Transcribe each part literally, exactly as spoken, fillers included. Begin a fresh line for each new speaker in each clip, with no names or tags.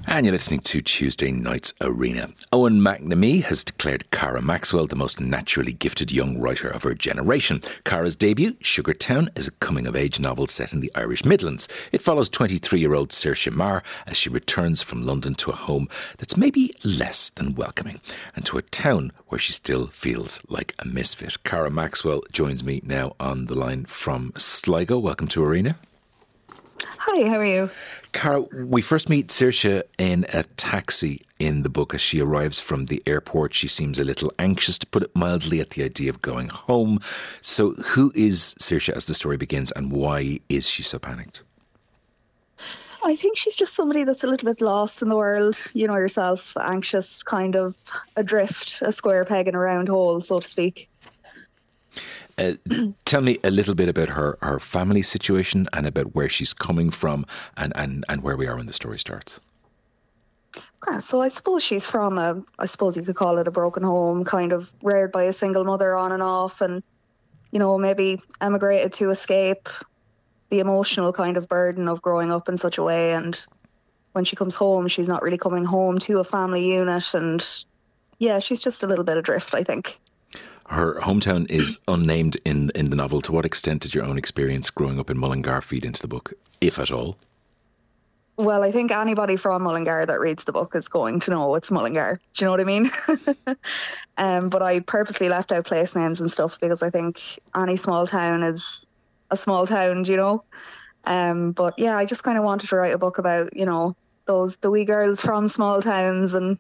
And you're listening to Tuesday Night's Arena. Owen McNamee has declared Cara Maxwell the most naturally gifted young writer of her generation. Cara's debut, Sugartown, is a coming-of-age novel set in the Irish Midlands. It follows twenty-three-year-old Saoirse Meagher as she returns from London to a home that's maybe less than welcoming, and to a town where she still feels like a misfit. Cara Maxwell joins me now on the line from Sligo. Welcome to Arena.
Hi, how are you?
Cara, we first meet Saoirse in a taxi in the book. As she arrives from the airport, she seems a little anxious, to put it mildly, at the idea of going home. So who is Saoirse as the story begins, and why is she so panicked?
I think she's just somebody that's a little bit lost in the world, you know yourself, anxious, kind of adrift, a square peg in a round hole, so to speak.
Uh, tell me a little bit about her, her family situation and about where she's coming from and, and, and where we are when the story starts.
Grant, so I suppose she's from a, I suppose you could call it a broken home, kind of reared by a single mother on and off, and, you know, maybe emigrated to escape the emotional kind of burden of growing up in such a way. And when she comes home, she's not really coming home to a family unit. And yeah, she's just a little bit adrift, I think.
Her hometown is unnamed in in the novel. To what extent did your own experience growing up in Mullingar feed into the book, if at all?
Well, I think anybody from Mullingar that reads the book is going to know it's Mullingar. Do you know what I mean? um, but I purposely left out place names and stuff because I think any small town is a small town, do you know? Um, but yeah, I just kind of wanted to write a book about, you know, those the wee girls from small towns and...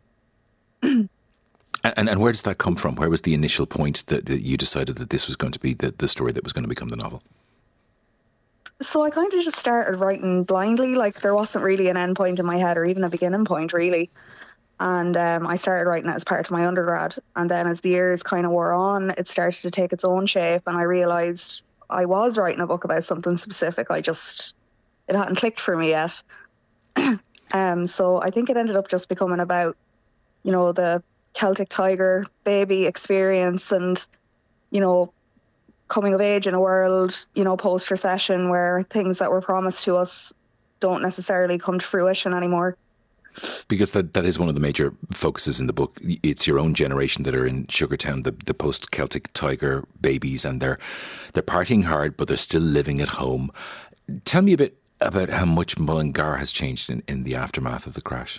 And, and where does that come from? Where was the initial point that, that you decided that this was going to be the, the story that was going to become the novel?
So I kind of just started writing blindly. Like, there wasn't really an end point in my head or even a beginning point, really. And um, I started writing it as part of my undergrad. And then as the years kind of wore on, it started to take its own shape. And I realised I was writing a book about something specific. I just, it hadn't clicked for me yet. um, so I think it ended up just becoming about, you know, the Celtic Tiger baby experience and, you know, coming of age in a world, you know, post-recession where things that were promised to us don't necessarily come to fruition anymore.
Because that, that is one of the major focuses in the book. It's your own generation that are in Sugartown, the, the post-Celtic Tiger babies, and they're they're partying hard, but they're still living at home. Tell me a bit about how much Mullingar has changed in, in the aftermath of the crash.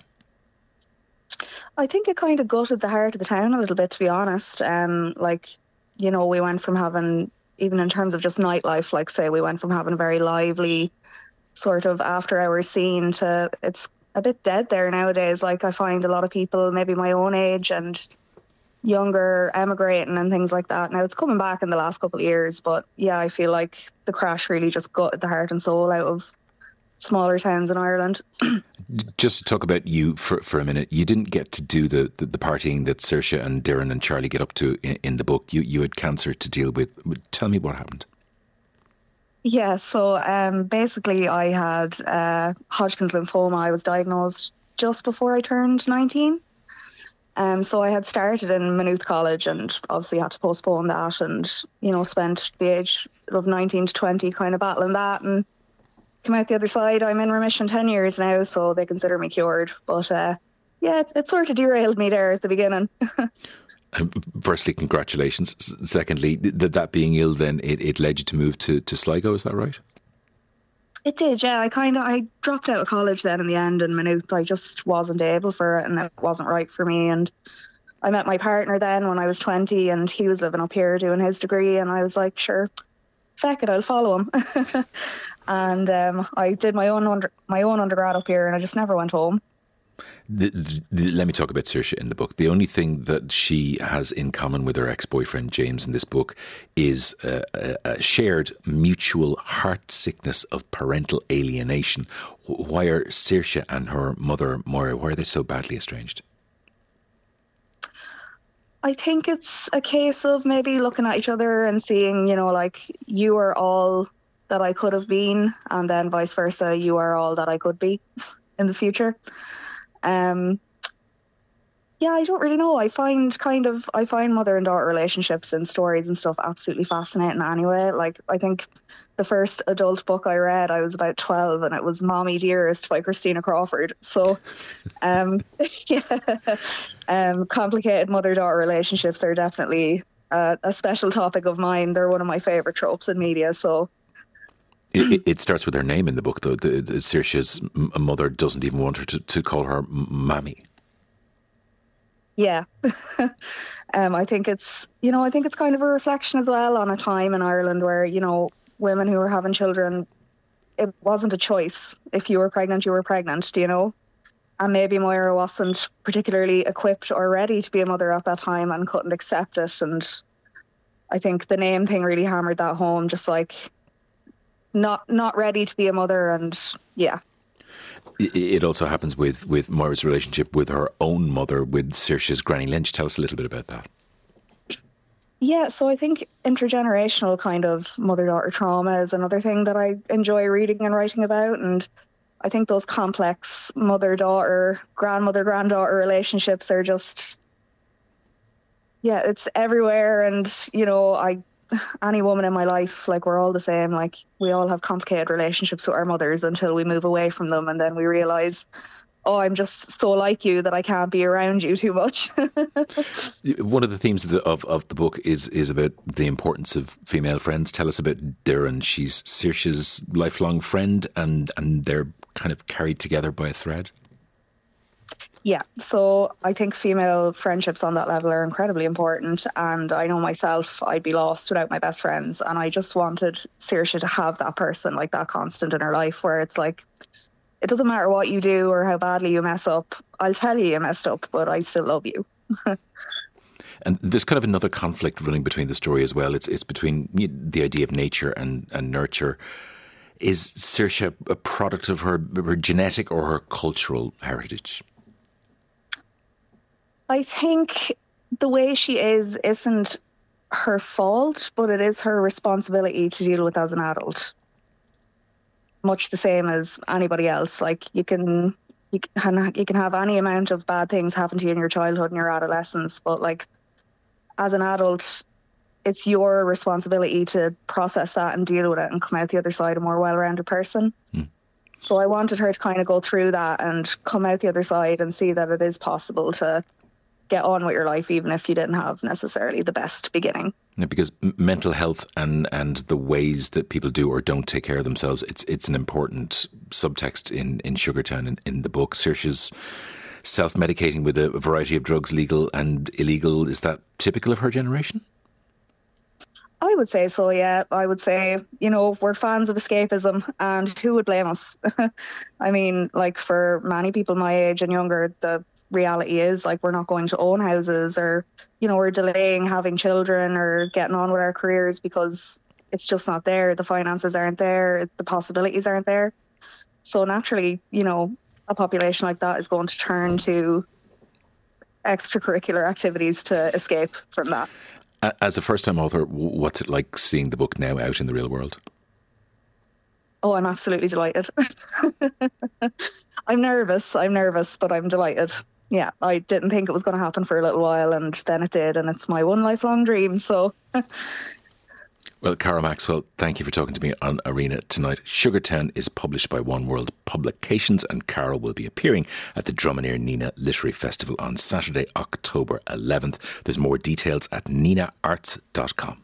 I think it kind of gutted the heart of the town a little bit, to be honest. Um, like, you know, we went from having, even in terms of just nightlife, like say we went from having a very lively sort of after hours scene to it's a bit dead there nowadays. Like, I find a lot of people, maybe my own age and younger, emigrating and things like that. Now it's coming back in the last couple of years, but yeah, I feel like the crash really just gutted the heart and soul out of smaller towns in Ireland.
Just to talk about you for, for a minute, you didn't get to do the, the, the partying that Saoirse and Darren and Charlie get up to in, in the book. You you had cancer to deal with. Tell me what happened.
Yeah, so um, basically I had uh, Hodgkin's lymphoma. I was diagnosed just before I turned nineteen. Um, so I had started in Maynooth College and obviously had to postpone that and, you know, spent the age of nineteen to twenty kind of battling that and come out the other side. I'm in remission ten years now, so they consider me cured. But uh, yeah, it, it sort of derailed me there at the beginning.
Firstly, congratulations. Secondly, that that being ill, then it, it led you to move to, to Sligo, is that right?
It did, yeah. I kind of, I dropped out of college then in the end in Maynooth. I just wasn't able for it and it wasn't right for me. And I met my partner then when I was twenty and he was living up here doing his degree. And I was like, sure, feck it, I'll follow him. And um, I did my own under, my own undergrad up here and I just never went home.
The, the, the, let me talk about Saoirse in the book. The only thing that she has in common with her ex-boyfriend James in this book is a, a, a shared mutual heart sickness of parental alienation. Why are Saoirse and her mother Moira, why are they so badly estranged?
I think it's a case of maybe looking at each other and seeing, you know, like, you are all that I could have been, and then vice versa, you are all that I could be in the future. Um, Yeah, I don't really know. I find kind of I find mother and daughter relationships and stories and stuff absolutely fascinating anyway. Like I think the first adult book I read, I was about twelve and it was Mommy Dearest by Christina Crawford. So um yeah. Um complicated mother daughter relationships are definitely uh, a special topic of mine. They're one of my favourite tropes in media. So
It, it starts with her name in the book, though. The, the Saoirse's mother doesn't even want her to, to call her Mammy.
Yeah. um, I think it's, you know, I think it's kind of a reflection as well on a time in Ireland where, you know, women who were having children, it wasn't a choice. If you were pregnant, you were pregnant, do you know? And maybe Moira wasn't particularly equipped or ready to be a mother at that time and couldn't accept it. And I think the name thing really hammered that home, just like not not ready to be a mother. And yeah.
It also happens with, with Moira's relationship with her own mother, with Saoirse's Granny Lynch. Tell us a little bit about that.
Yeah, so I think intergenerational kind of mother-daughter trauma is another thing that I enjoy reading and writing about. And I think those complex mother-daughter, grandmother-granddaughter relationships are just, yeah, it's everywhere. And, you know, I any woman in my life, like we're all the same. Like we all have complicated relationships with our mothers until we move away from them, and then we realise, oh, I'm just so like you that I can't be around you too much.
One of the themes of the, of, of the book is is about the importance of female friends. Tell us about Doireann. She's Saoirse's lifelong friend, and and they're kind of carried together by a thread.
Yeah, so I think female friendships on that level are incredibly important. And I know myself, I'd be lost without my best friends. And I just wanted Saoirse to have that person, like that constant in her life where it's like, it doesn't matter what you do or how badly you mess up. I'll tell you you messed up, but I still love you.
And there's kind of another conflict running between the story as well. It's it's between the idea of nature and, and nurture. Is Saoirse a product of her, her genetic or her cultural heritage?
I think the way she is isn't her fault, but it is her responsibility to deal with as an adult. Much the same as anybody else. Like you can, you can, you can have any amount of bad things happen to you in your childhood and your adolescence, but like as an adult, it's your responsibility to process that and deal with it and come out the other side a more well-rounded person. Mm. So I wanted her to kind of go through that and come out the other side and see that it is possible to get on with your life, even if you didn't have necessarily the best beginning.
Yeah, because mental health and, and the ways that people do or don't take care of themselves, it's it's an important subtext in, in Sugartown in, in the book. Saoirse's self-medicating with a variety of drugs, legal and illegal. Is that typical of her generation?
I would say so, yeah. I would say, you know, we're fans of escapism, and who would blame us? I mean, like for many people my age and younger, the reality is like we're not going to own houses, or, you know, we're delaying having children or getting on with our careers because it's just not there. The finances aren't there. The possibilities aren't there. So naturally, you know, a population like that is going to turn to extracurricular activities to escape from that.
As a first-time author, what's it like seeing the book now out in the real world?
Oh, I'm absolutely delighted. I'm nervous. I'm nervous, but I'm delighted. Yeah, I didn't think it was going to happen for a little while, and then it did, and it's my one lifelong dream, so...
Well, Cara Maxwell, thank you for talking to me on Arena tonight. Sugartown is published by One World Publications, and Cara will be appearing at the Dromineer Nina Literary Festival on Saturday, October eleventh. There's more details at nina arts dot com.